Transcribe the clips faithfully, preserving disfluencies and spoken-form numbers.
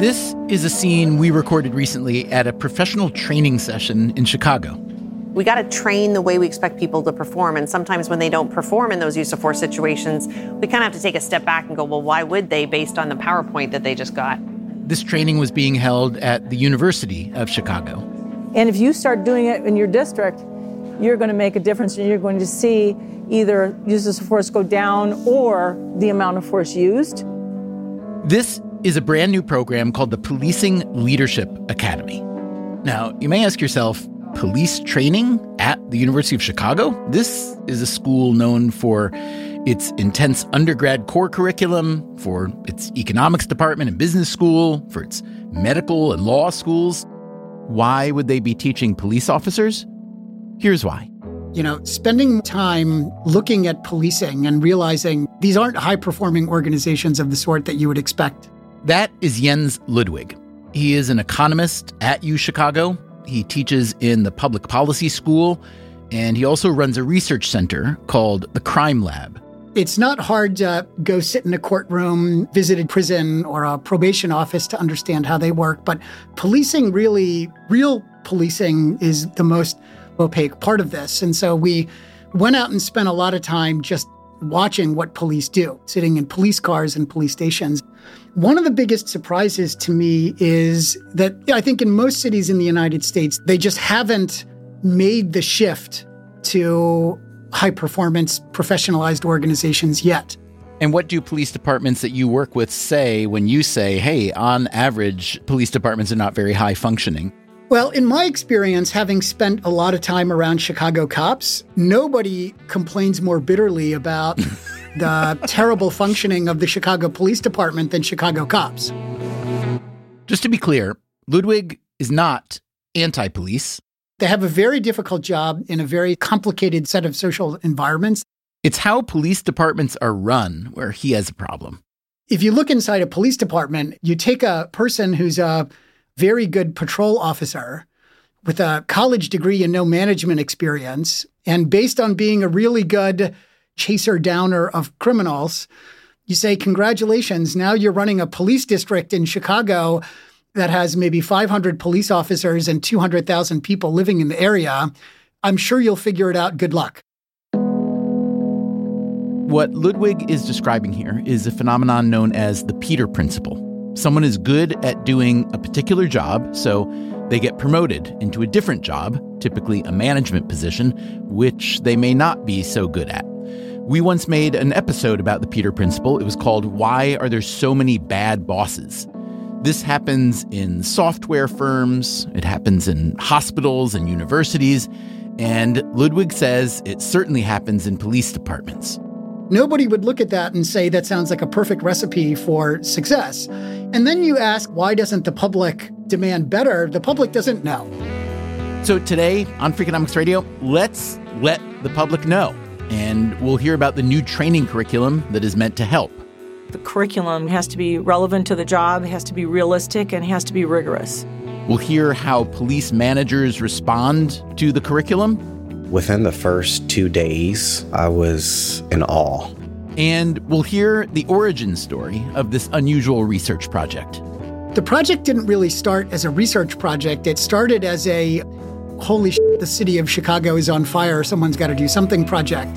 This is a scene we recorded recently at a professional training session in Chicago. We got to train the way we expect people to perform. And sometimes when they don't perform in those use of force situations, we kind of have to take a step back and go, well, why would they, based on the PowerPoint that they just got? This training was being held at the University of Chicago. And if you start doing it in your district, you're going to make a difference, and you're going to see either uses of force go down or the amount of force used. This is a brand new program called the Policing Leadership Academy. Now, you may ask yourself, police training at the University of Chicago? This is a school known for its intense undergrad core curriculum, for its economics department and business school, for its medical and law schools. Why would they be teaching police officers? Here's why. You know, spending time looking at policing and realizing these aren't high-performing organizations of the sort that you would expect. That is Jens Ludwig. He is an economist at U Chicago. He teaches in the public policy school, and he also runs a research center called the Crime Lab. It's not hard to go sit in a courtroom, visit a prison or a probation office to understand how they work, but policing really, real policing is the most opaque part of this. And so we went out and spent a lot of time just watching what police do, sitting in police cars and police stations. One of the biggest surprises to me is that I think in most cities in the United States, they just haven't made the shift to high-performance, professionalized organizations yet. And what do police departments that you work with say when you say, hey, on average, police departments are not very high functioning? Well, in my experience, having spent a lot of time around Chicago cops, nobody complains more bitterly about the terrible functioning of the Chicago Police Department than Chicago cops. Just to be clear, Ludwig is not anti-police. They have a very difficult job in a very complicated set of social environments. It's how police departments are run where he has a problem. If you look inside a police department, you take a person who's a very good patrol officer with a college degree and no management experience, and based on being a really good chaser-downer of criminals, you say, congratulations, now you're running a police district in Chicago that has maybe five hundred police officers and two hundred thousand people living in the area. I'm sure you'll figure it out. Good luck. What Ludwig is describing here is a phenomenon known as the Peter Principle. Someone is good at doing a particular job, so they get promoted into a different job, typically a management position, which they may not be so good at. We once made an episode about the Peter Principle. It was called Why Are There So Many Bad Bosses? This happens in software firms, it happens in hospitals and universities, and Ludwig says it certainly happens in police departments. Nobody would look at that and say that sounds like a perfect recipe for success. And then you ask, why doesn't the public demand better? The public doesn't know. So today on Freakonomics Radio, let's let the public know. And we'll hear about the new training curriculum that is meant to help. The curriculum has to be relevant to the job, has to be realistic, and has to be rigorous. We'll hear how police managers respond to the curriculum. Within the first two days, I was in awe. And we'll hear the origin story of this unusual research project. The project didn't really start as a research project. It started as a, holy shit, the city of Chicago is on fire, someone's got to do something project.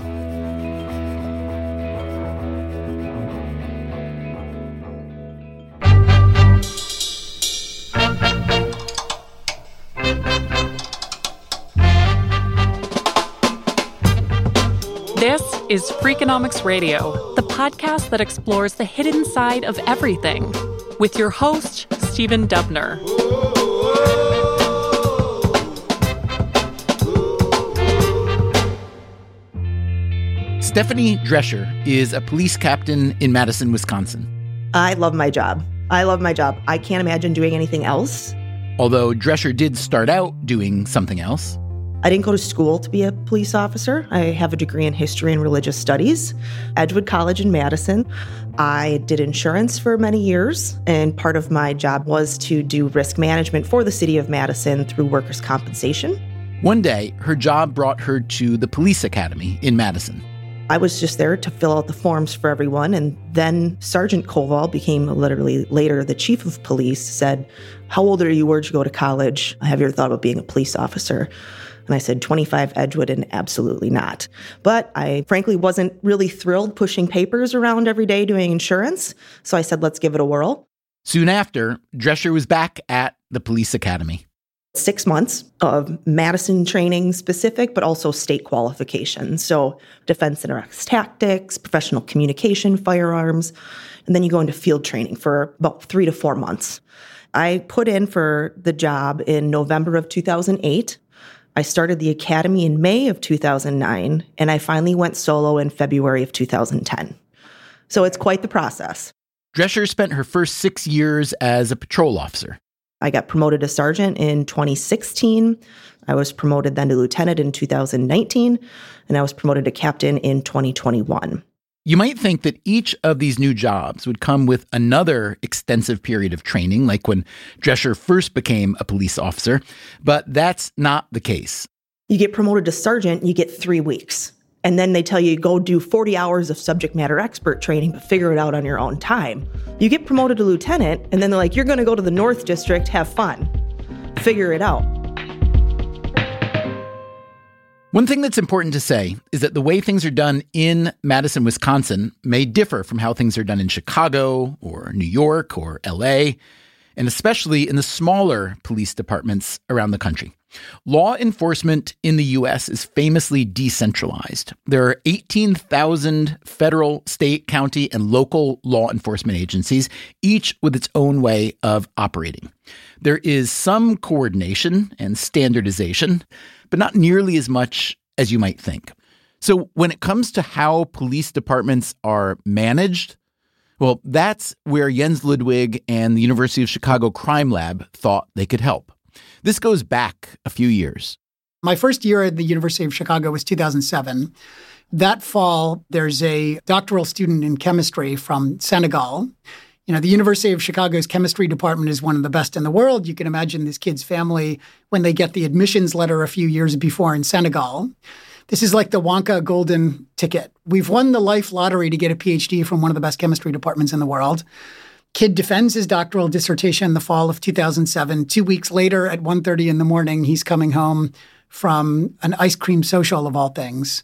This is Freakonomics Radio, the podcast that explores the hidden side of everything, with your host, Stephen Dubner. Stephanie Drescher is a police captain in Madison, Wisconsin. I love my job. I love my job. I can't imagine doing anything else. Although Drescher did start out doing something else. I didn't go to school to be a police officer. I have a degree in history and religious studies, Edgewood College in Madison. I did insurance for many years, and part of my job was to do risk management for the city of Madison through workers' compensation. One day, her job brought her to the police academy in Madison. I was just there to fill out the forms for everyone. And then Sergeant Koval became literally later the chief of police, said, "How old are you? Where'd you go to college? Have you ever thought about being a police officer?" And I said, twenty-five Edgewood, and absolutely not. But I frankly wasn't really thrilled pushing papers around every day doing insurance. So I said, let's give it a whirl. Soon after, Drescher was back at the police academy. Six months of Madison training specific, but also state qualifications. So defense interacts tactics, professional communication, firearms, and then you go into field training for about three to four months. I put in for the job in November of two thousand eight. I started the academy in May of two thousand nine, and I finally went solo in February of two thousand ten. So it's quite the process. Drescher spent her first six years as a patrol officer. I got promoted to sergeant in twenty sixteen. I was promoted then to lieutenant in two thousand nineteen, and I was promoted to captain in twenty twenty-one. You might think that each of these new jobs would come with another extensive period of training, like when Drescher first became a police officer, but that's not the case. You get promoted to sergeant, you get three weeks. And then they tell you, go do forty hours of subject matter expert training, but figure it out on your own time. You get promoted to lieutenant, and then they're like, you're going to go to the North District, have fun. Figure it out. One thing that's important to say is that the way things are done in Madison, Wisconsin may differ from how things are done in Chicago or New York or L A, and especially in the smaller police departments around the country. Law enforcement in the U S is famously decentralized. There are eighteen thousand federal, state, county, and local law enforcement agencies, each with its own way of operating. There is some coordination and standardization, but not nearly as much as you might think. So when it comes to how police departments are managed, well, that's where Jens Ludwig and the University of Chicago Crime Lab thought they could help. This goes back a few years. My first year at the University of Chicago was two thousand seven. That fall, there's a doctoral student in chemistry from Senegal. You know, the University of Chicago's chemistry department is one of the best in the world. You can imagine this kid's family when they get the admissions letter a few years before in Senegal. This is like the Wonka golden ticket. We've won the life lottery to get a P H D from one of the best chemistry departments in the world. Kid defends his doctoral dissertation in the fall of two thousand seven. Two weeks later at one thirty in the morning, he's coming home from an ice cream social of all things,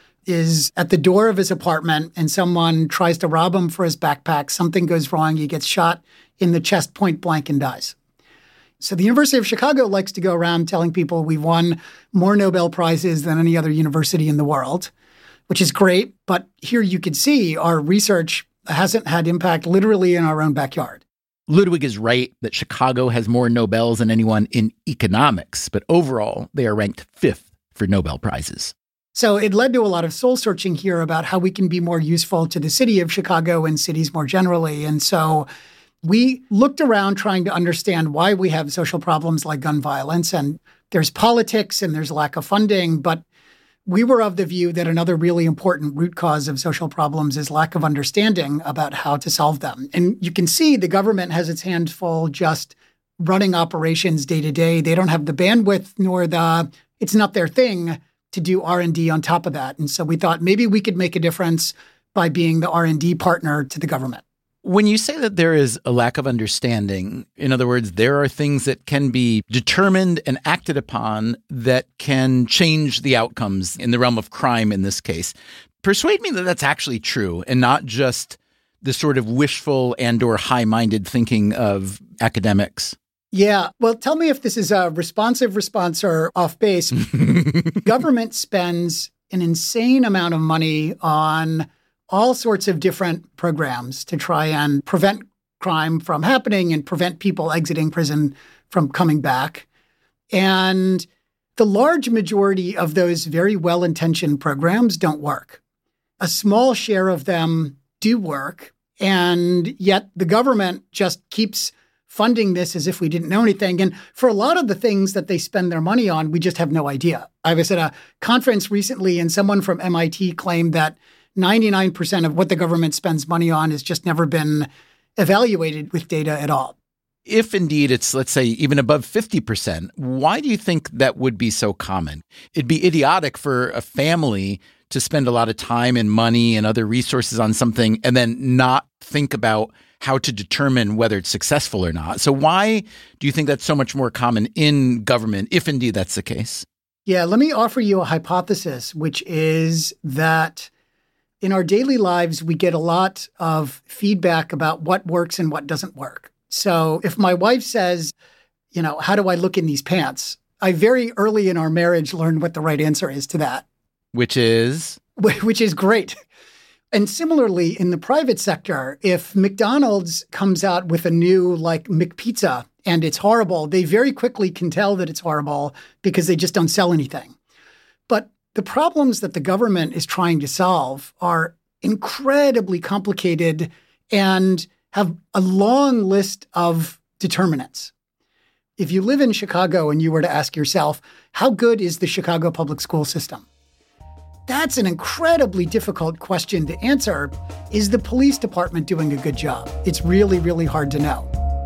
is at the door of his apartment, and someone tries to rob him for his backpack. Something goes wrong. He gets shot in the chest point blank and dies. So the University of Chicago likes to go around telling people we've won more Nobel Prizes than any other university in the world, which is great. But here you can see our research hasn't had impact literally in our own backyard. Ludwig is right that Chicago has more Nobels than anyone in economics, but overall, they are ranked fifth for Nobel Prizes. So it led to a lot of soul searching here about how we can be more useful to the city of Chicago and cities more generally. And so we looked around trying to understand why we have social problems like gun violence. And there's politics and there's lack of funding, but we were of the view that another really important root cause of social problems is lack of understanding about how to solve them. And you can see the government has its hands full just running operations day to day. They don't have the bandwidth nor the, it's not their thing to do R and D on top of that. And so we thought maybe we could make a difference by being the R and D partner to the government. When you say that there is a lack of understanding, in other words, there are things that can be determined and acted upon that can change the outcomes in the realm of crime in this case. Persuade me that that's actually true and not just the sort of wishful and or high-minded thinking of academics. Yeah. Well, tell me if this is a responsive response or off base. Government spends an insane amount of money on all sorts of different programs to try and prevent crime from happening and prevent people exiting prison from coming back. And the large majority of those very well-intentioned programs don't work. A small share of them do work, and yet the government just keeps funding this as if we didn't know anything. And for a lot of the things that they spend their money on, we just have no idea. I was at a conference recently, and someone from M I T claimed that ninety-nine percent of what the government spends money on has just never been evaluated with data at all. If indeed it's, let's say, even above fifty percent, why do you think that would be so common? It'd be idiotic for a family to spend a lot of time and money and other resources on something and then not think about how to determine whether it's successful or not. So why do you think that's so much more common in government, if indeed that's the case? Yeah, let me offer you a hypothesis, which is that in our daily lives, we get a lot of feedback about what works and what doesn't work. So if my wife says, you know, how do I look in these pants? I very early in our marriage learned what the right answer is to that. Which is? Which is great. And similarly, in the private sector, if McDonald's comes out with a new like McPizza and it's horrible, they very quickly can tell that it's horrible because they just don't sell anything. But the problems that the government is trying to solve are incredibly complicated and have a long list of determinants. If you live in Chicago and you were to ask yourself, how good is the Chicago public school system? That's an incredibly difficult question to answer. Is the police department doing a good job? It's really, really hard to know.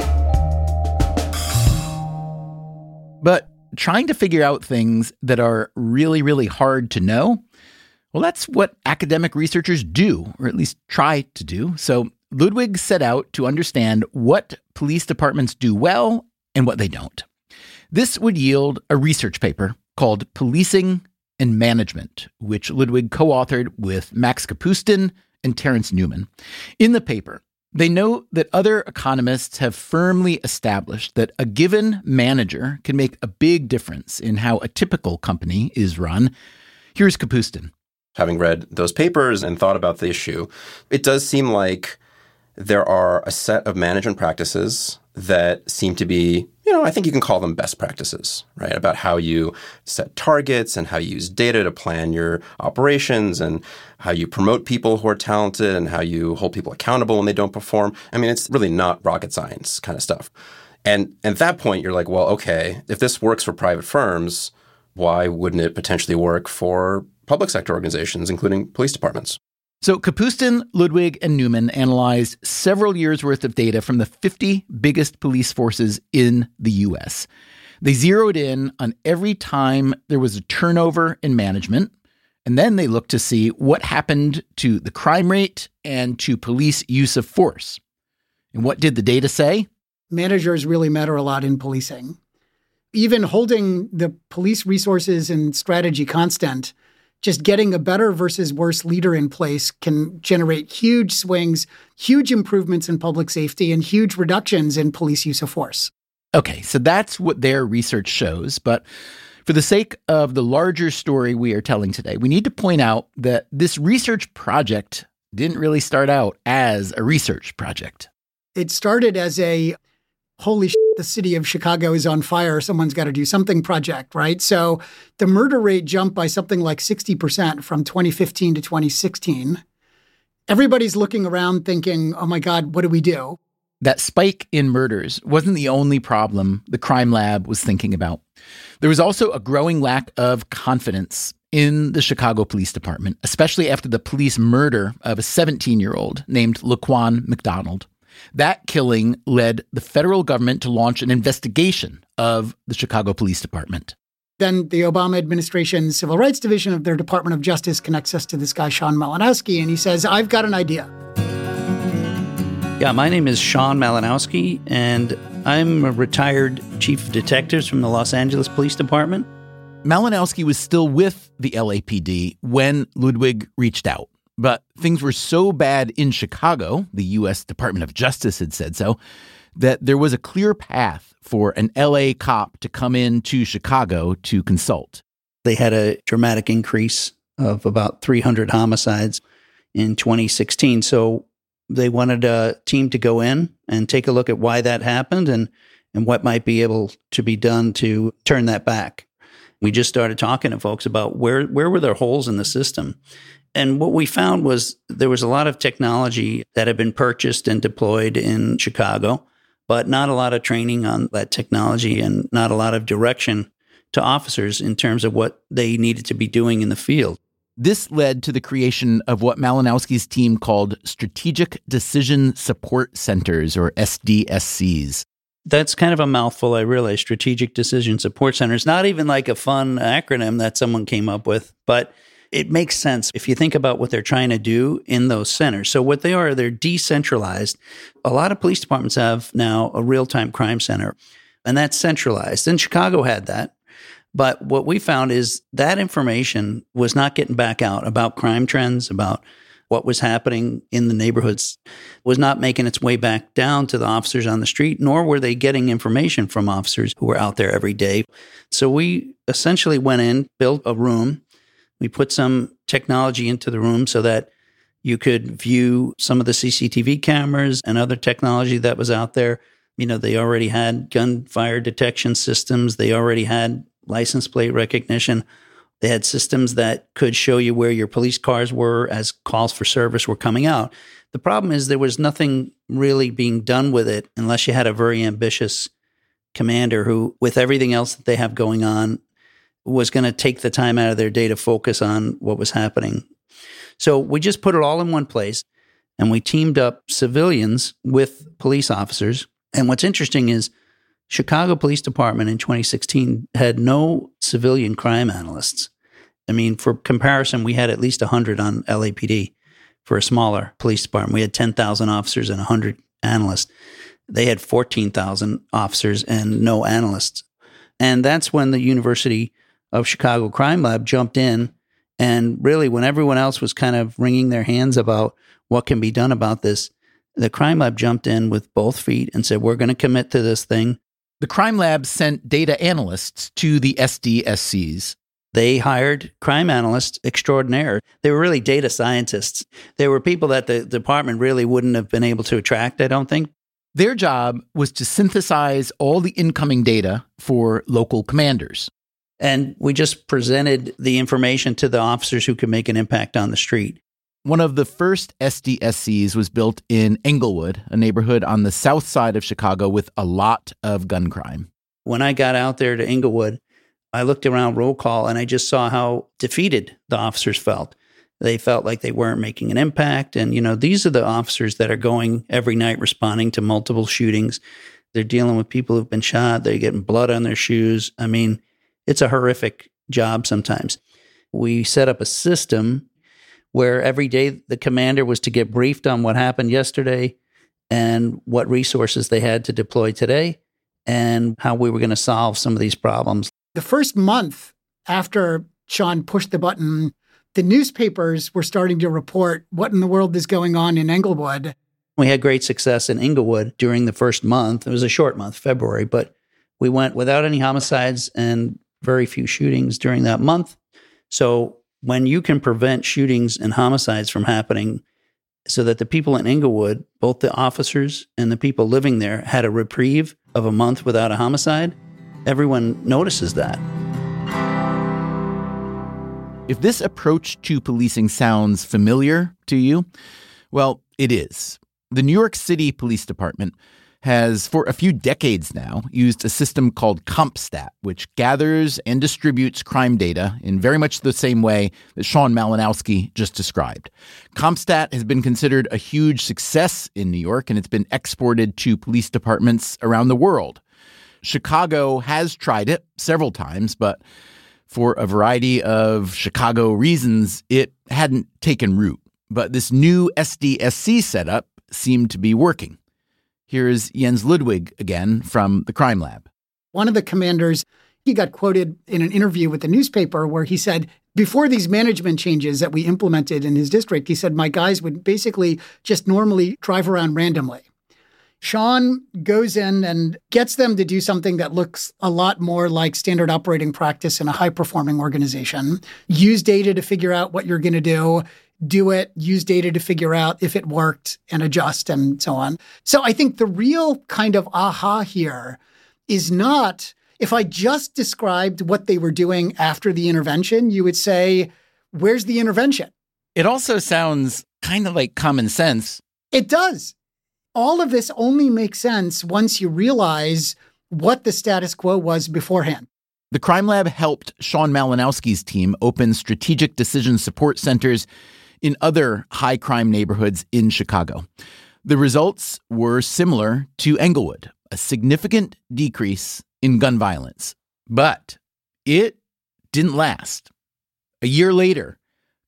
But trying to figure out things that are really, really hard to know, well, that's what academic researchers do, or at least try to do. So Ludwig set out to understand what police departments do well and what they don't. This would yield a research paper called Policing and Management, which Ludwig co-authored with Max Kapustin and Terrence Newman. In the paper, they note that other economists have firmly established that a given manager can make a big difference in how a typical company is run. Here's Kapustin. Having read those papers and thought about the issue, it does seem like there are a set of management practices that seem to be, you know, I think you can call them best practices, right? About how you set targets and how you use data to plan your operations and how you promote people who are talented and how you hold people accountable when they don't perform. I mean, it's really not rocket science kind of stuff. And at that point, you're like, well, okay, if this works for private firms, why wouldn't it potentially work for public sector organizations, including police departments? So Kapustin, Ludwig, and Newman analyzed several years' worth of data from the fifty biggest police forces in the U S. They zeroed in on every time there was a turnover in management, and then they looked to see what happened to the crime rate and to police use of force. And what did the data say? Managers really matter a lot in policing. Even holding the police resources and strategy constant, just getting a better versus worse leader in place can generate huge swings, huge improvements in public safety, and huge reductions in police use of force. Okay, so that's what their research shows. But for the sake of the larger story we are telling today, we need to point out that this research project didn't really start out as a research project. It started as a, holy shit, the city of Chicago is on fire, someone's got to do something project, right? So the murder rate jumped by something like sixty percent from twenty fifteen to twenty sixteen. Everybody's looking around thinking, oh my God, what do we do? That spike in murders wasn't the only problem the crime lab was thinking about. There was also a growing lack of confidence in the Chicago Police Department, especially after the police murder of a seventeen-year-old named Laquan McDonald. That killing led the federal government to launch an investigation of the Chicago Police Department. Then the Obama administration's Civil Rights Division of their Department of Justice connects us to this guy, Sean Malinowski, and he says, I've got an idea. Yeah, my name is Sean Malinowski, and I'm a retired chief of detectives from the Los Angeles Police Department. Malinowski was still with the L A P D when Ludwig reached out. But things were so bad in Chicago, the U S Department of Justice had said so, that there was a clear path for an L A cop to come into Chicago to consult. They had a dramatic increase of about three hundred homicides in twenty sixteen. So they wanted a team to go in and take a look at why that happened and, and what might be able to be done to turn that back. We just started talking to folks about where, where were there holes in the system. And what we found was there was a lot of technology that had been purchased and deployed in Chicago, but not a lot of training on that technology and not a lot of direction to officers in terms of what they needed to be doing in the field. This led to the creation of what Malinowski's team called Strategic Decision Support Centers, or S D S Cs. That's kind of a mouthful, I realize, Strategic Decision Support Centers. Not even like a fun acronym that someone came up with, but it makes sense if you think about what they're trying to do in those centers. So what they are, they're decentralized. A lot of police departments have now a real-time crime center, and that's centralized. And Chicago had that. But what we found is that information was not getting back out about crime trends, about what was happening in the neighborhoods, was not making its way back down to the officers on the street, nor were they getting information from officers who were out there every day. So we essentially went in, built a room. We put some technology into the room so that you could view some of the C C T V cameras and other technology that was out there. You know, they already had gunfire detection systems. They already had license plate recognition. They had systems that could show you where your police cars were as calls for service were coming out. The problem is there was nothing really being done with it unless you had a very ambitious commander who, with everything else that they have going on, was going to take the time out of their day to focus on what was happening. So we just put it all in one place, and we teamed up civilians with police officers. And what's interesting is Chicago Police Department in twenty sixteen had no civilian crime analysts. I mean, for comparison, we had at least one hundred on L A P D for a smaller police department. We had ten thousand officers and one hundred analysts. They had fourteen thousand officers and no analysts. And that's when the University of Chicago Crime Lab jumped in. And really, when everyone else was kind of wringing their hands about what can be done about this, the Crime Lab jumped in with both feet and said, we're going to commit to this thing. The Crime Lab sent data analysts to the S D S Cs. They hired crime analysts extraordinaire. They were really data scientists. They were people that the department really wouldn't have been able to attract, I don't think. Their job was to synthesize all the incoming data for local commanders. And we just presented the information to the officers who could make an impact on the street. One of the first S D S Cs was built in Englewood, a neighborhood on the south side of Chicago with a lot of gun crime. When I got out there to Englewood, I looked around roll call and I just saw how defeated the officers felt. They felt like they weren't making an impact. And, you know, these are the officers that are going every night responding to multiple shootings. They're dealing with people who've been shot. They're getting blood on their shoes. I mean, it's a horrific job sometimes. We set up a system where every day the commander was to get briefed on what happened yesterday and what resources they had to deploy today and how we were going to solve some of these problems. The first month after Sean pushed the button, the newspapers were starting to report what in the world is going on in Englewood. We had great success in Englewood during the first month. It was a short month, February, but we went without any homicides and very few shootings during that month. So when you can prevent shootings and homicides from happening so that the people in Englewood, both the officers and the people living there, had a reprieve of a month without a homicide, everyone notices that. If this approach to policing sounds familiar to you, well, it is. The New York City Police Department has, for a few decades now, used a system called CompStat, which gathers and distributes crime data in very much the same way that Sean Malinowski just described. CompStat has been considered a huge success in New York, and it's been exported to police departments around the world. Chicago has tried it several times, but for a variety of Chicago reasons, it hadn't taken root. But this new S D S C setup seemed to be working. Here's Jens Ludwig again from the Crime Lab. One of the commanders, he got quoted in an interview with the newspaper where he said, before these management changes that we implemented in his district, he said, my guys would basically just normally drive around randomly. Sean goes in and gets them to do something that looks a lot more like standard operating practice in a high-performing organization. Use data to figure out what you're going to do. Do it, use data to figure out if it worked and adjust and so on. So I think the real kind of aha here is not, if I just described what they were doing after the intervention, you would say, where's the intervention? It also sounds kind of like common sense. It does. All of this only makes sense once you realize what the status quo was beforehand. The Crime Lab helped Sean Malinowski's team open strategic decision support centers in other high-crime neighborhoods in Chicago. The results were similar to Englewood, a significant decrease in gun violence. But it didn't last. A year later,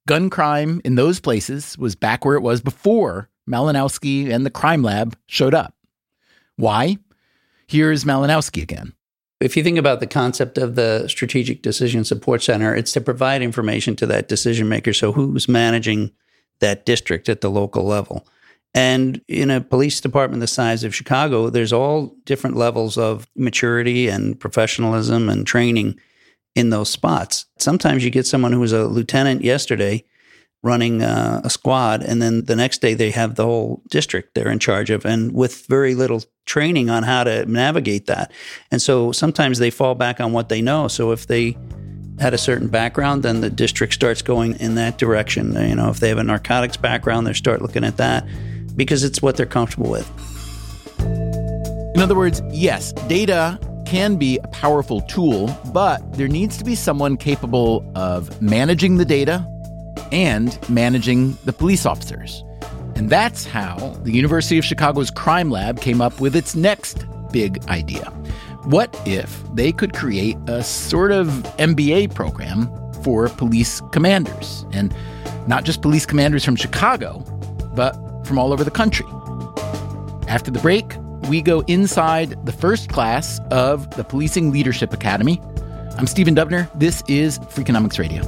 gun crime in those places was back where it was before Malinowski and the crime lab showed up. Why? Here's Malinowski again. If you think about the concept of the Strategic Decision Support Center, it's to provide information to that decision maker. So who's managing that district at the local level? And in a police department the size of Chicago, there's all different levels of maturity and professionalism and training in those spots. Sometimes you get someone who was a lieutenant yesterday running uh, a squad, and then the next day they have the whole district they're in charge of, and with very little training on how to navigate that. And so sometimes they fall back on what they know. So if they had a certain background, then the district starts going in that direction. You know, if they have a narcotics background, they start looking at that because it's what they're comfortable with. In other words, yes, data can be a powerful tool, but there needs to be someone capable of managing the data and managing the police officers. And that's how the University of Chicago's crime lab came up with its next big idea. What if they could create a sort of M B A program for police commanders? And not just police commanders from Chicago, but from all over the country. After the break, we go inside the first class of the Policing Leadership Academy. I'm Stephen Dubner. This is Freakonomics Radio.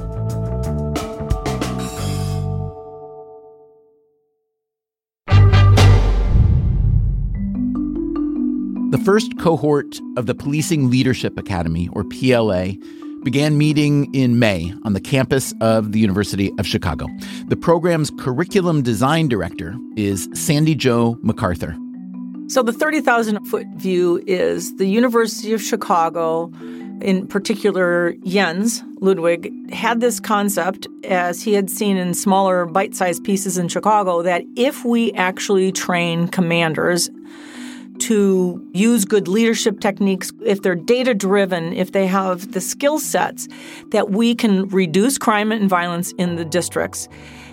The first cohort of the Policing Leadership Academy, or P L A, began meeting in May on the campus of the University of Chicago. The program's curriculum design director is Sandy Jo MacArthur. So the thirty thousand foot view is the University of Chicago, in particular Jens Ludwig, had this concept, as he had seen in smaller bite-sized pieces in Chicago, that if we actually train commanders to use good leadership techniques, if they're data-driven, if they have the skill sets, that we can reduce crime and violence in the districts,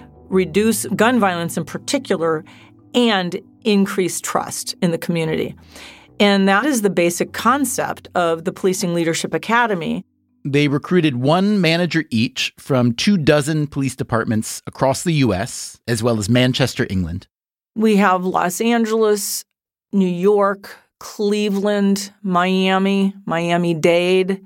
reduce gun violence in particular, and increase trust in the community. And that is the basic concept of the Policing Leadership Academy. They recruited one manager each from two dozen police departments across the U S, as well as Manchester, England. We have Los Angeles, New York, Cleveland, Miami, Miami-Dade,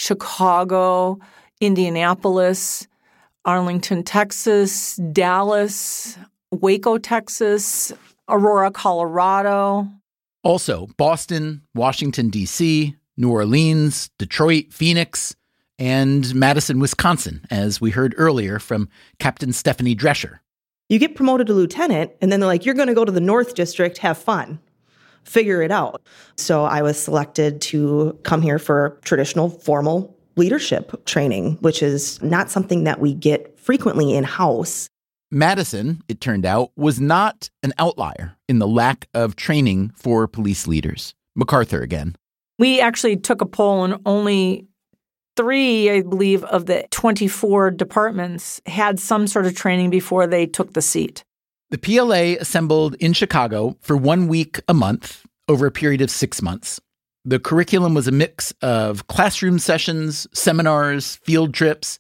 Chicago, Indianapolis, Arlington, Texas, Dallas, Waco, Texas, Aurora, Colorado. Also, Boston, Washington, D C, New Orleans, Detroit, Phoenix, and Madison, Wisconsin, as we heard earlier from Captain Stephanie Drescher. You get promoted to lieutenant, and then they're like, you're going to go to the North District, have fun. Figure it out. So I was selected to come here for traditional formal leadership training, which is not something that we get frequently in-house. Madison, it turned out, was not an outlier in the lack of training for police leaders. MacArthur again. We actually took a poll, and only three, I believe, of the twenty-four departments had some sort of training before they took the seat. The P L A assembled in Chicago for one week a month over a period of six months. The curriculum was a mix of classroom sessions, seminars, field trips,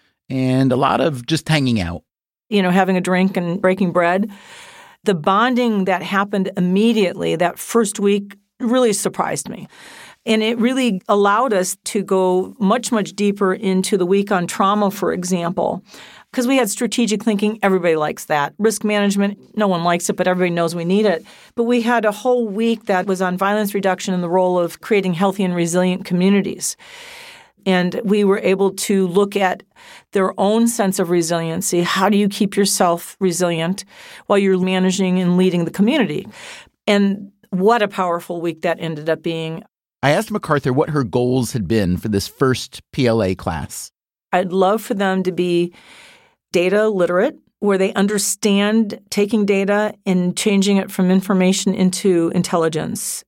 and a lot of just hanging out. You know, having a drink and breaking bread. The bonding that happened immediately that first week really surprised me. And it really allowed us to go much, much deeper into the week on trauma, for example, because we had strategic thinking. Everybody likes that. Risk management, no one likes it, but everybody knows we need it. But we had a whole week that was on violence reduction and the role of creating healthy and resilient communities. And we were able to look at their own sense of resiliency. How do you keep yourself resilient while you're managing and leading the community? And what a powerful week that ended up being. I asked MacArthur what her goals had been for this first P L A class. I'd love for them to be data literate, where they understand taking data and changing it from information into intelligence.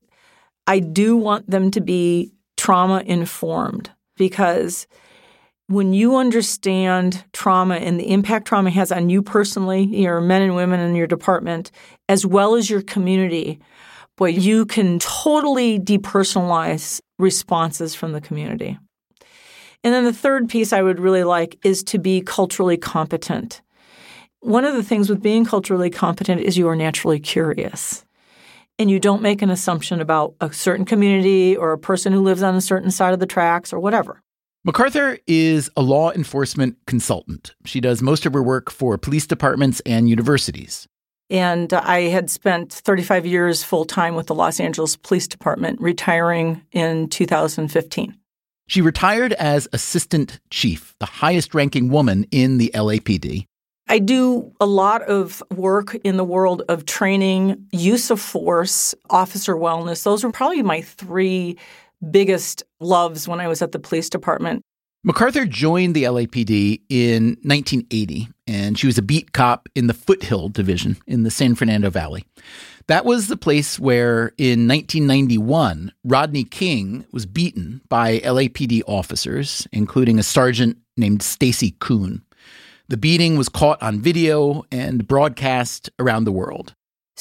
I do want them to be trauma-informed, because when you understand trauma and the impact trauma has on you personally, your men and women in your department, as well as your community, boy, you can totally depersonalize responses from the community. And then the third piece I would really like is to be culturally competent. One of the things with being culturally competent is you are naturally curious. And you don't make an assumption about a certain community or a person who lives on a certain side of the tracks or whatever. MacArthur is a law enforcement consultant. She does most of her work for police departments and universities. And I had spent thirty-five years full-time with the Los Angeles Police Department, retiring in two thousand fifteen. She retired as assistant chief, the highest-ranking woman in the L A P D. I do a lot of work in the world of training, use of force, officer wellness. Those were probably my three biggest loves when I was at the police department. MacArthur joined the L A P D in nineteen eighty, and she was a beat cop in the Foothill Division in the San Fernando Valley. That was the place where, in nineteen ninety-one, Rodney King was beaten by L A P D officers, including a sergeant named Stacy Kuhn. The beating was caught on video and broadcast around the world.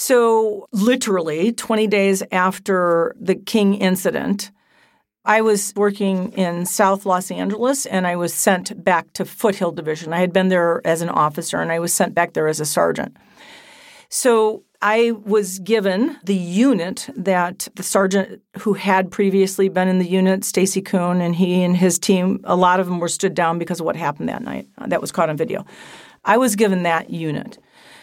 So literally twenty days after the King incident, I was working in South Los Angeles, and I was sent back to Foothill Division. I had been there as an officer, and I was sent back there as a sergeant. So I was given the unit that the sergeant who had previously been in the unit, Stacy Kuhn, and he and his team, a lot of them were stood down because of what happened that night. That was caught on video. I was given that unit.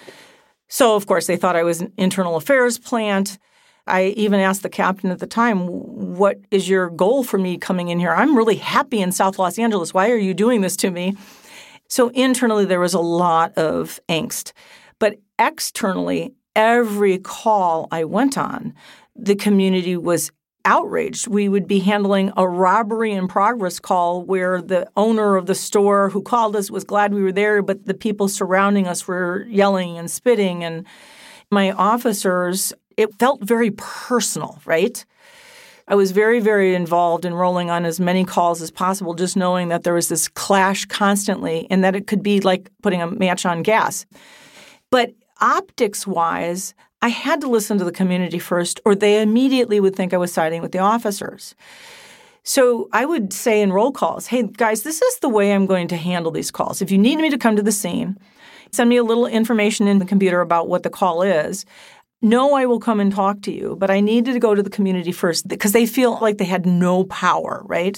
So, of course, they thought I was an internal affairs plant. I even asked the captain at the time, what is your goal for me coming in here? I'm really happy in South Los Angeles. Why are you doing this to me? So internally, there was a lot of angst. But externally, every call I went on, the community was outraged. We would be handling a robbery in progress call where the owner of the store who called us was glad we were there, but the people surrounding us were yelling and spitting. And my officers, it felt very personal, right? I was very, very involved in rolling on as many calls as possible, just knowing that there was this clash constantly and that it could be like putting a match on gas. But optics-wise, I had to listen to the community first, or they immediately would think I was siding with the officers. So I would say in roll calls, hey, guys, this is the way I'm going to handle these calls. If you need me to come to the scene, send me a little information in the computer about what the call is. No, I will come and talk to you, but I needed to go to the community first because they feel like they had no power, right?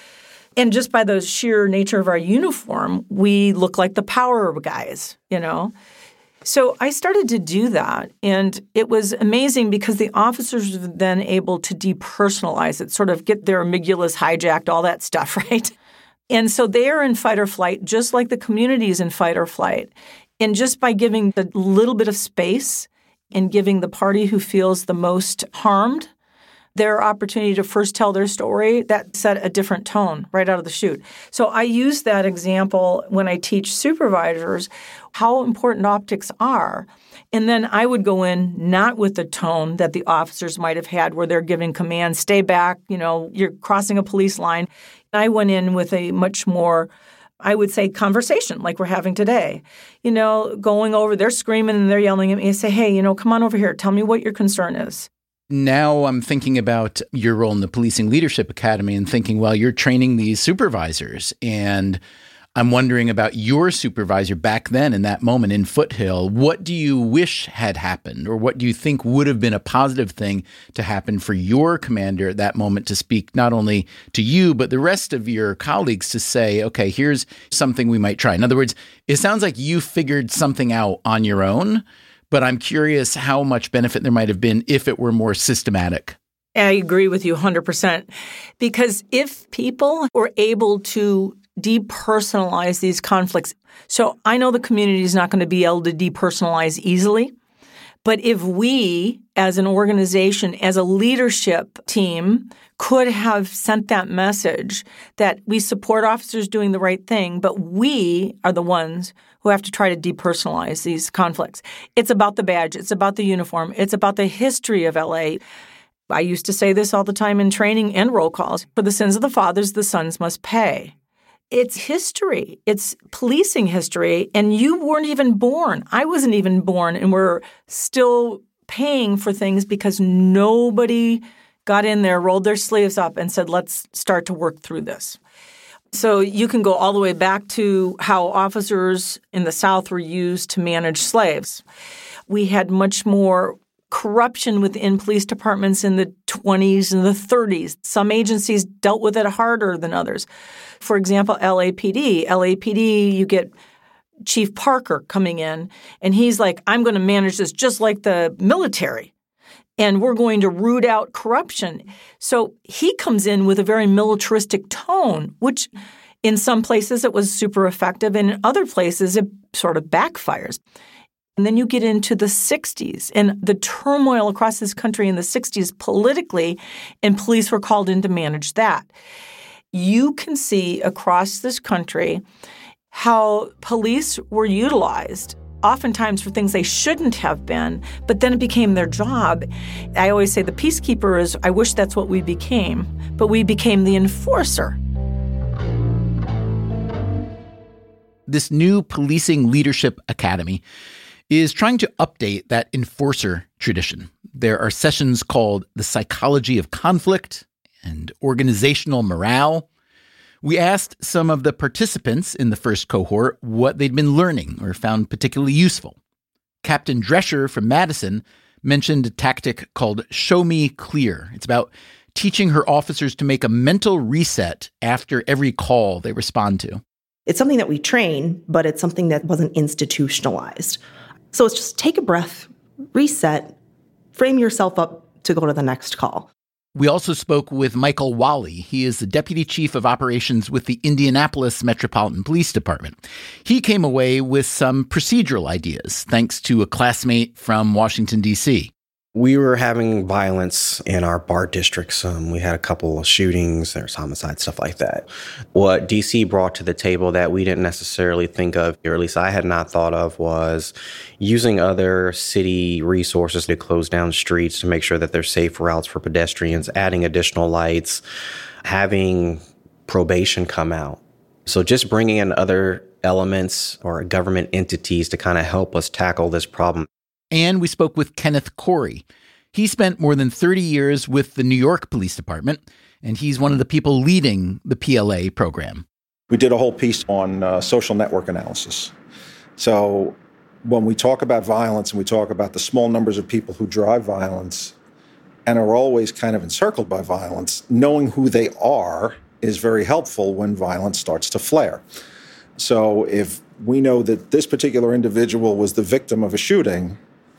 And just by the sheer nature of our uniform, we look like the power guys, you know? So I started to do that, and it was amazing because the officers were then able to depersonalize it, sort of get their amygdalas hijacked, all that stuff, right? And so they are in fight or flight, just like the community is in fight or flight. And just by giving a little bit of space and giving the party who feels the most harmed their opportunity to first tell their story, that set a different tone right out of the chute. So I use that example when I teach supervisors how important optics are. And then I would go in not with the tone that the officers might have had where they're giving commands, stay back, you know, you're crossing a police line. I went in with a much more, I would say, conversation like we're having today. You know, going over, they're screaming and they're yelling at me. I say, hey, you know, come on over here. Tell me what your concern is. Now I'm thinking about your role in the Policing Leadership Academy and thinking, well, you're training these supervisors. And I'm wondering about your supervisor back then in that moment in Foothill. What do you wish had happened, or what do you think would have been a positive thing to happen for your commander at that moment to speak not only to you, but the rest of your colleagues to say, okay, here's something we might try. In other words, it sounds like you figured something out on your own, but I'm curious how much benefit there might have been if it were more systematic. I agree with you one hundred percent. Because if people were able to depersonalize these conflicts, so I know the community is not going to be able to depersonalize easily, but if we as an organization, as a leadership team, could have sent that message that we support officers doing the right thing, but we are the ones who have to try to depersonalize these conflicts. It's about the badge. It's about the uniform. It's about the history of L A. I used to say this all the time in training and roll calls. For the sins of the fathers, the sons must pay. It's history. It's policing history. And you weren't even born. I wasn't even born. And we're still paying for things because nobody got in there, rolled their sleeves up, and said, let's start to work through this. So you can go all the way back to how officers in the South were used to manage slaves. We had much more corruption within police departments in the twenties and the thirties. Some agencies dealt with it harder than others. For example, L A P D. L A P D, you get Chief Parker coming in, and he's like, I'm going to manage this just like the military, and we're going to root out corruption. So he comes in with a very militaristic tone, which in some places it was super effective, and in other places it sort of backfires. And then you get into the sixties and the turmoil across this country in the sixties politically, and police were called in to manage that. You can see across this country how police were utilized oftentimes for things they shouldn't have been, but then it became their job. I always say the peacekeeper is, I wish that's what we became, but we became the enforcer. This new Policing Leadership Academy is trying to update that enforcer tradition. There are sessions called The Psychology of Conflict and Organizational Morale. We asked some of the participants in the first cohort what they'd been learning or found particularly useful. Captain Drescher from Madison mentioned a tactic called Show Me Clear. It's about teaching her officers to make a mental reset after every call they respond to. It's something that we train, but it's something that wasn't institutionalized. So it's just take a breath, reset, frame yourself up to go to the next call. We also spoke with Michael Wally. He is the Deputy Chief of Operations with the Indianapolis Metropolitan Police Department. He came away with some procedural ideas, thanks to a classmate from Washington, D C We were having violence in our bar districts. Um, we had a couple of shootings, there's homicide, stuff like that. What D C brought to the table that we didn't necessarily think of, or at least I had not thought of, was using other city resources to close down streets to make sure that there's safe routes for pedestrians, adding additional lights, having probation come out. So just bringing in other elements or government entities to kind of help us tackle this problem. And we spoke with Kenneth Corey. He spent more than thirty years with the New York Police Department, and he's one of the people leading the P L A program. We did a whole piece on uh, social network analysis. So when we talk about violence and we talk about the small numbers of people who drive violence and are always kind of encircled by violence, knowing who they are is very helpful when violence starts to flare. So if we know that this particular individual was the victim of a shooting,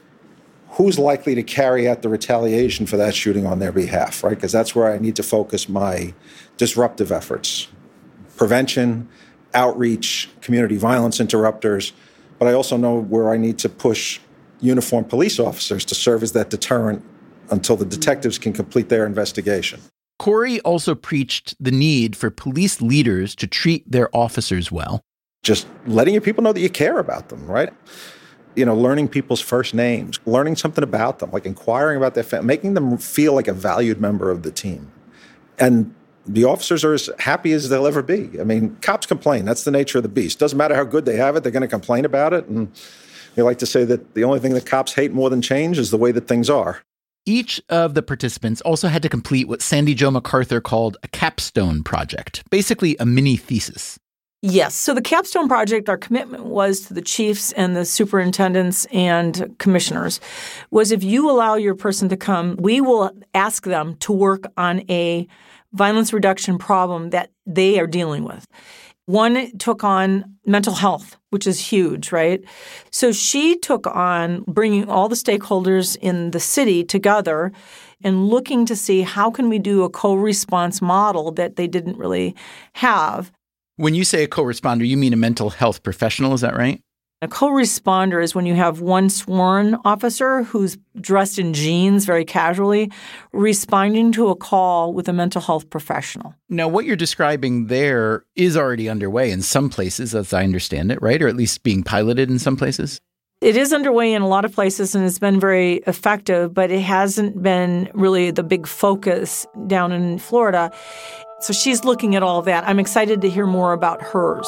who's likely to carry out the retaliation for that shooting on their behalf, right? Because that's where I need to focus my disruptive efforts. Prevention, outreach, community violence interrupters. But I also know where I need to push uniformed police officers to serve as that deterrent until the detectives can complete their investigation. Corey also preached the need for police leaders to treat their officers well. Just letting your people know that you care about them, right? You know, learning people's first names, learning something about them, like inquiring about their family, making them feel like a valued member of the team. And the officers are as happy as they'll ever be. I mean, cops complain. That's the nature of the beast. Doesn't matter how good they have it, they're going to complain about it. And we like to say that the only thing that cops hate more than change is the way that things are. Each of the participants also had to complete what Sandy Jo MacArthur called a capstone project, basically a mini thesis. Yes. So the capstone project, our commitment was to the chiefs and the superintendents and commissioners, was if you allow your person to come, we will ask them to work on a violence reduction problem that they are dealing with. One took on mental health, which is huge, right? So she took on bringing all the stakeholders in the city together and looking to see how can we do a co-response model that they didn't really have. When you say a co-responder, you mean a mental health professional, is that right? A co-responder is when you have one sworn officer who's dressed in jeans very casually, responding to a call with a mental health professional. Now, what you're describing there is already underway in some places, as I understand it, right? Or at least being piloted in some places? It is underway in a lot of places, and it's been very effective, but it hasn't been really the big focus down in Florida. So she's looking at all of that. I'm excited to hear more about hers.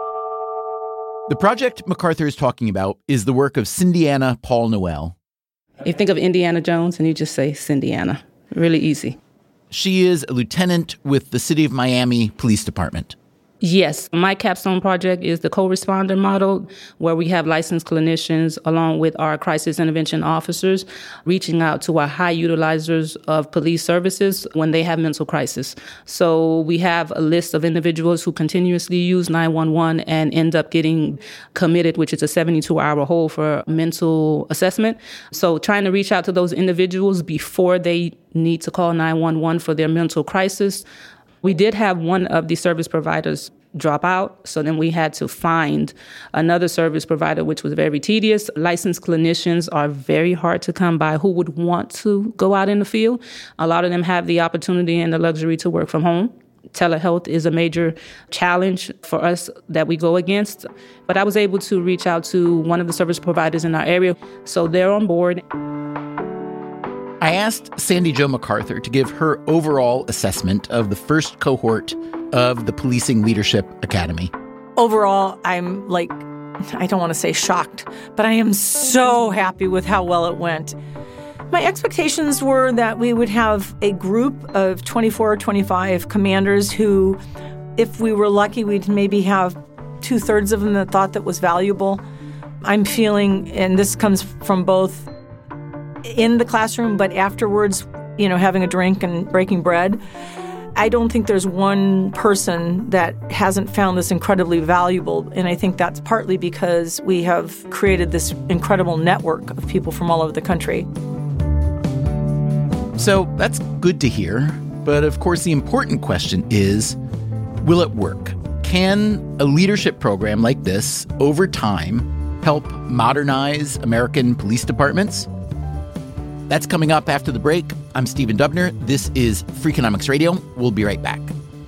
The project MacArthur is talking about is the work of Cindiana Paul Noel. You think of Indiana Jones and you just say Cindiana. Really easy. She is a lieutenant with the City of Miami Police Department. Yes. My capstone project is the co-responder model, where we have licensed clinicians along with our crisis intervention officers reaching out to our high utilizers of police services when they have mental crisis. So we have a list of individuals who continuously use nine one one and end up getting committed, which is a seventy-two hour hold for mental assessment. So trying to reach out to those individuals before they need to call nine one one for their mental crisis. We did have one of the service providers drop out, so then we had to find another service provider, which was very tedious. Licensed clinicians are very hard to come by who would want to go out in the field. A lot of them have the opportunity and the luxury to work from home. Telehealth is a major challenge for us that we go against. But I was able to reach out to one of the service providers in our area, so they're on board. I asked Sandy Jo MacArthur to give her overall assessment of the first cohort of the Policing Leadership Academy. Overall, I'm like, I don't want to say shocked, but I am so happy with how well it went. My expectations were that we would have a group of twenty-four or twenty-five commanders who, if we were lucky, we'd maybe have two-thirds of them that thought that was valuable. I'm feeling, and this comes from both in the classroom, but afterwards, you know, having a drink and breaking bread, I don't think there's one person that hasn't found this incredibly valuable. And I think that's partly because we have created this incredible network of people from all over the country. So that's good to hear. But of course, the important question is, will it work? Can a leadership program like this, over time, help modernize American police departments? That's coming up after the break. I'm Stephen Dubner. This is Freakonomics Radio. We'll be right back.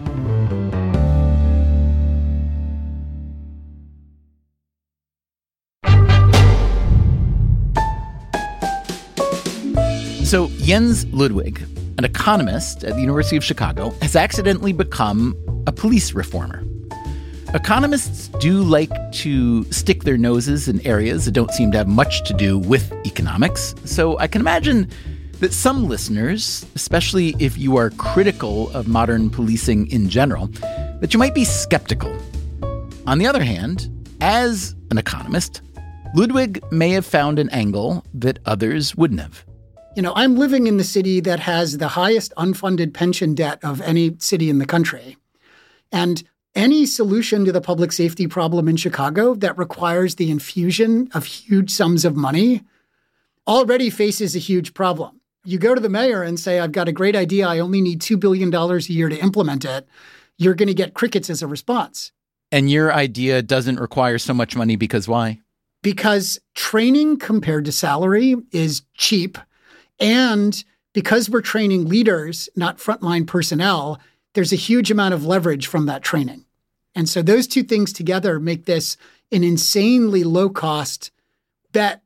So Jens Ludwig, an economist at the University of Chicago, has accidentally become a police reformer. Economists do like to stick their noses in areas that don't seem to have much to do with economics, so I can imagine that some listeners, especially if you are critical of modern policing in general, that you might be skeptical. On the other hand, as an economist, Ludwig may have found an angle that others wouldn't have. You know, I'm living in the city that has the highest unfunded pension debt of any city in the country. And any solution to the public safety problem in Chicago that requires the infusion of huge sums of money already faces a huge problem. You go to the mayor and say, I've got a great idea. I only need two billion dollars a year to implement it. You're going to get crickets as a response. And your idea doesn't require so much money because why? Because training compared to salary is cheap. And because we're training leaders, not frontline personnel, there's a huge amount of leverage from that training. And so those two things together make this an insanely low-cost bet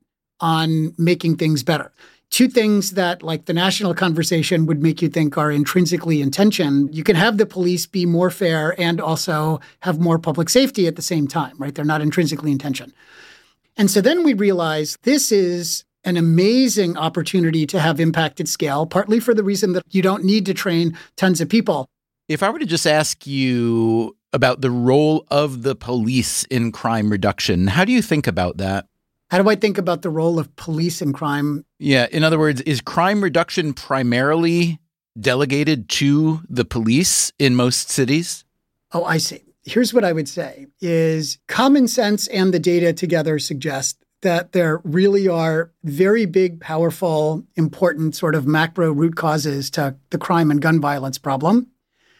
on making things better. Two things that, like the national conversation, would make you think are intrinsically in tension. You can have the police be more fair and also have more public safety at the same time, right? They're not intrinsically in tension. And so then we realize this is an amazing opportunity to have impact at scale, partly for the reason that you don't need to train tons of people. If I were to just ask you about the role of the police in crime reduction, how do you think about that? How do I think about the role of police in crime? Yeah. In other words, is crime reduction primarily delegated to the police in most cities? Oh, I see. Here's what I would say is common sense and the data together suggest that there really are very big, powerful, important sort of macro root causes to the crime and gun violence problem.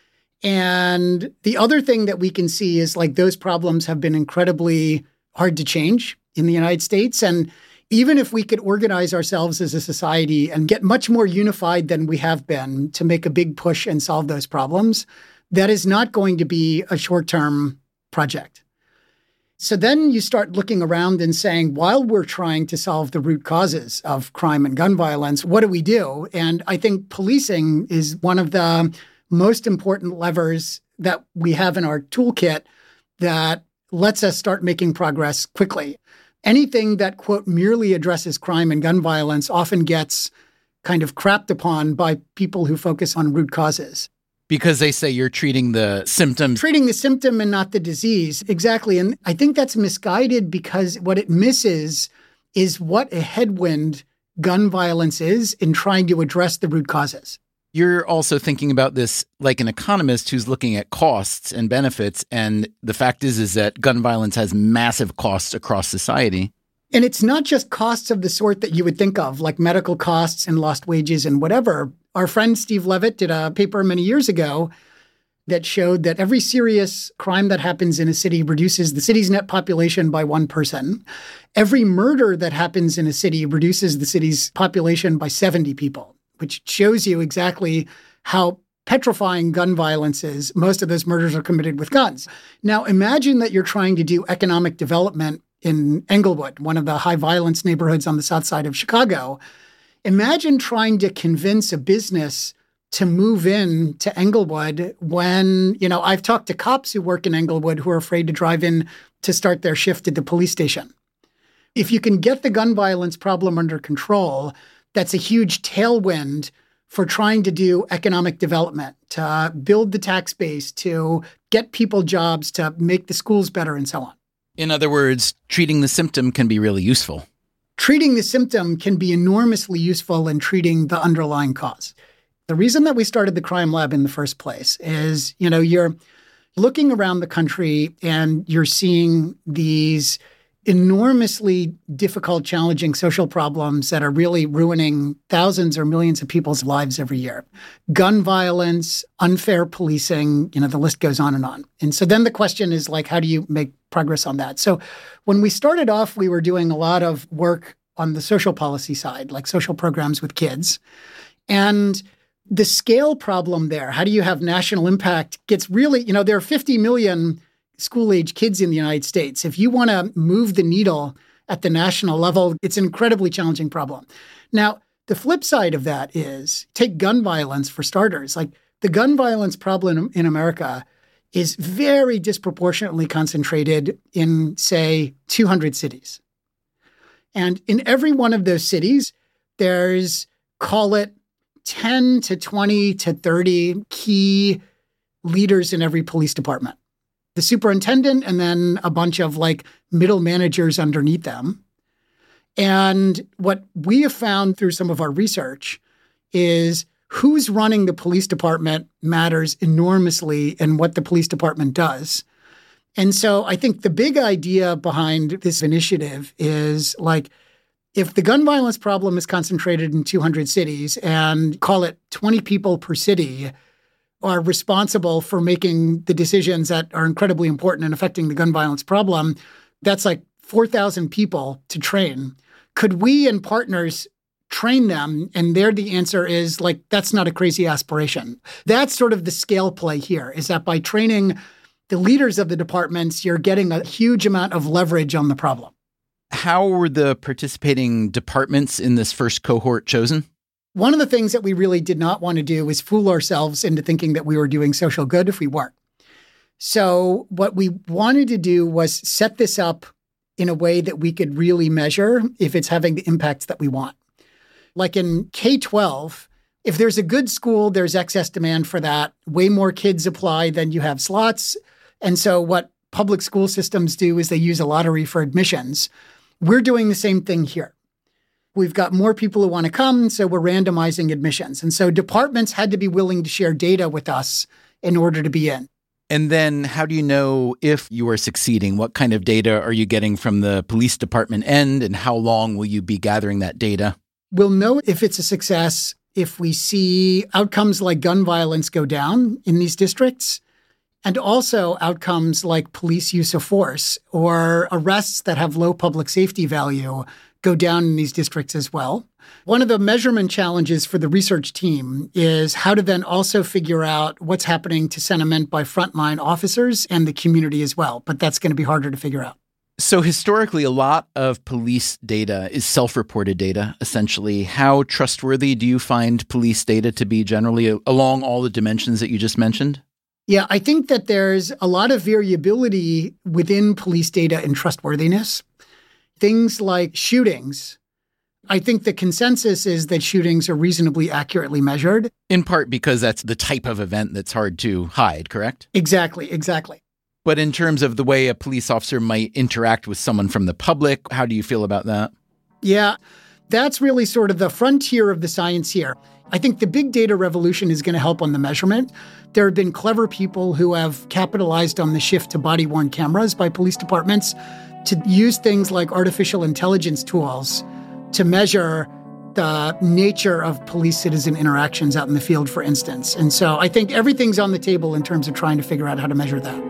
And the other thing that we can see is like those problems have been incredibly hard to change in the United States. And even if we could organize ourselves as a society and get much more unified than we have been to make a big push and solve those problems, that is not going to be a short-term project. So then you start looking around and saying, while we're trying to solve the root causes of crime and gun violence, what do we do? And I think policing is one of the most important levers that we have in our toolkit that lets us start making progress quickly. Anything that, quote, merely addresses crime and gun violence often gets kind of crapped upon by people who focus on root causes. Because they say you're treating the symptoms. Treating the symptom and not the disease. Exactly. And I think that's misguided because what it misses is what a headwind gun violence is in trying to address the root causes. You're also thinking about this like an economist who's looking at costs and benefits. And the fact is, is that gun violence has massive costs across society. And it's not just costs of the sort that you would think of, like medical costs and lost wages and whatever. Our friend Steve Levitt did a paper many years ago that showed that every serious crime that happens in a city reduces the city's net population by one person. Every murder that happens in a city reduces the city's population by seventy people, which shows you exactly how petrifying gun violence is. Most of those murders are committed with guns. Now, imagine that you're trying to do economic development in Englewood, one of the high violence neighborhoods on the south side of Chicago. Imagine trying to convince a business to move in to Englewood when, you know, I've talked to cops who work in Englewood who are afraid to drive in to start their shift at the police station. If you can get the gun violence problem under control, that's a huge tailwind for trying to do economic development, to build the tax base, to get people jobs, to make the schools better, and so on. In other words, treating the symptom can be really useful. Treating the symptom can be enormously useful in treating the underlying cause. The reason that we started the crime lab in the first place is, you know, you're looking around the country and you're seeing these enormously difficult, challenging social problems that are really ruining thousands or millions of people's lives every year. Gun violence, unfair policing, you know, the list goes on and on. And so then the question is like, how do you make progress on that? So when we started off, we were doing a lot of work on the social policy side, like social programs with kids. And the scale problem there, how do you have national impact, gets really, you know, there are fifty million school-age kids in the United States. If you want to move the needle at the national level, it's an incredibly challenging problem. Now, the flip side of that is, take gun violence for starters. Like, the gun violence problem in America is very disproportionately concentrated in, say, two hundred cities. And in every one of those cities, there's, call it ten to twenty to thirty key leaders in every police department. The superintendent and then a bunch of like middle managers underneath them. And what we have found through some of our research is who's running the police department matters enormously in what the police department does. And so I think the big idea behind this initiative is like, if the gun violence problem is concentrated in two hundred cities and call it twenty people per city are responsible for making the decisions that are incredibly important in affecting the gun violence problem, that's like four thousand people to train. Could we and partners train them? And there the answer is like, that's not a crazy aspiration. That's sort of the scale play here, is that by training the leaders of the departments, you're getting a huge amount of leverage on the problem. How were the participating departments in this first cohort chosen? One of the things that we really did not want to do was fool ourselves into thinking that we were doing social good if we weren't. So what we wanted to do was set this up in a way that we could really measure if it's having the impact that we want. Like in K twelve, if there's a good school, there's excess demand for that. Way more kids apply than you have slots. And so what public school systems do is they use a lottery for admissions. We're doing the same thing here. We've got more people who want to come, so we're randomizing admissions. And so departments had to be willing to share data with us in order to be in. And then how do you know if you are succeeding? What kind of data are you getting from the police department end, and how long will you be gathering that data? We'll know if it's a success if we see outcomes like gun violence go down in these districts, and also outcomes like police use of force or arrests that have low public safety value go down in these districts as well. One of the measurement challenges for the research team is how to then also figure out what's happening to sentiment by frontline officers and the community as well. But that's going to be harder to figure out. So historically, a lot of police data is self-reported data, essentially. How trustworthy do you find police data to be generally along all the dimensions that you just mentioned? Yeah, I think that there's a lot of variability within police data and trustworthiness. Things like shootings I think the consensus is that shootings are reasonably accurately measured. In part because that's the type of event that's hard to hide, correct? Exactly, exactly. But in terms of the way a police officer might interact with someone from the public, how do you feel about that? Yeah, that's really sort of the frontier of the science here. I think the big data revolution is going to help on the measurement. There have been clever people who have capitalized on the shift to body-worn cameras by police departments to use things like artificial intelligence tools to measure the nature of police-citizen interactions out in the field, for instance. And so I think everything's on the table in terms of trying to figure out how to measure that.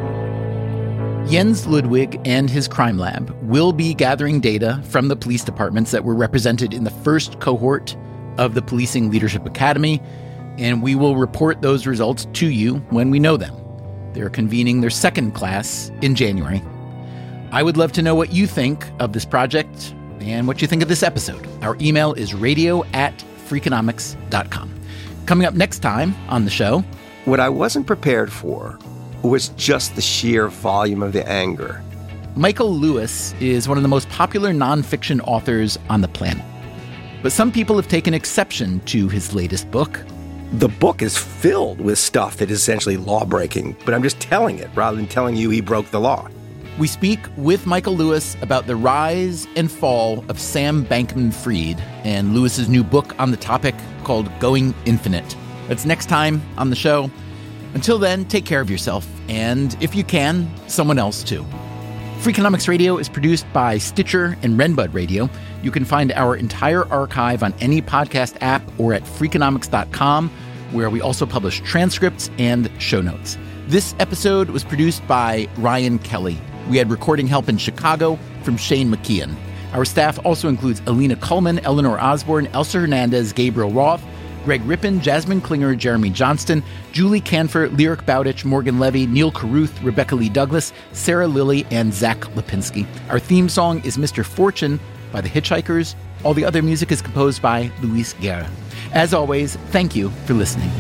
Jens Ludwig and his crime lab will be gathering data from the police departments that were represented in the first cohort of the Policing Leadership Academy, and we will report those results to you when we know them. They're convening their second class in January. I would love to know what you think of this project and what you think of this episode. Our email is radio at freakonomics dot com. Coming up next time on the show... What I wasn't prepared for was just the sheer volume of the anger. Michael Lewis is one of the most popular nonfiction authors on the planet. But some people have taken exception to his latest book. The book is filled with stuff that is essentially law-breaking, but I'm just telling it rather than telling you he broke the law. We speak with Michael Lewis about the rise and fall of Sam Bankman-Fried and Lewis's new book on the topic called Going Infinite. That's next time on the show. Until then, take care of yourself, and if you can, someone else too. Freakonomics Radio is produced by Stitcher and Renbud Radio. You can find our entire archive on any podcast app or at freakonomics dot com, where we also publish transcripts and show notes. This episode was produced by Ryan Kelly. We had recording help in Chicago from Shane McKeon. Our staff also includes Alina Kuhlman, Eleanor Osborne, Elsa Hernandez, Gabriel Roth, Greg Rippin, Jasmine Klinger, Jeremy Johnston, Julie Canfer, Lyric Bowditch, Morgan Levy, Neil Carruth, Rebecca Lee Douglas, Sarah Lilly, and Zach Lipinski. Our theme song is Mister Fortune by The Hitchhikers. All the other music is composed by Luis Guerra. As always, thank you for listening.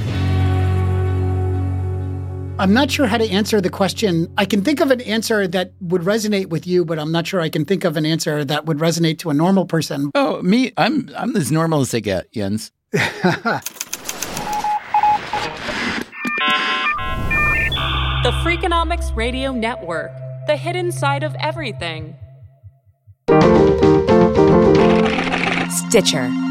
I'm not sure how to answer the question. I can think of an answer that would resonate with you, but I'm not sure I can think of an answer that would resonate to a normal person. Oh, me? I'm I'm as normal as they get, Jens. The Freakonomics Radio Network, the hidden side of everything. Stitcher.